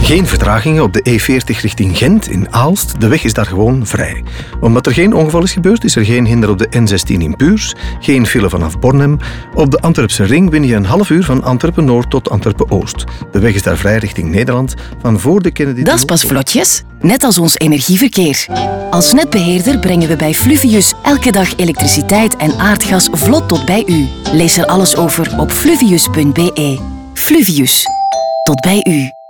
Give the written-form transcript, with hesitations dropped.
Geen vertragingen op de E40 richting Gent in Aalst. De weg is daar gewoon vrij. Omdat er geen ongeval is gebeurd, is er geen hinder op de N16 in Puurs. Geen file vanaf Bornem. Op de Antwerpse ring win je een half uur van Antwerpen-Noord tot Antwerpen-Oost. De weg is daar vrij richting Nederland, van voor de Kennedy... Dat is pas vlotjes, net als ons energieverkeer. Als netbeheerder brengen we bij Fluvius elke dag elektriciteit en aardgas vlot tot bij u. Lees er alles over op fluvius.be. Fluvius. Tot bij u.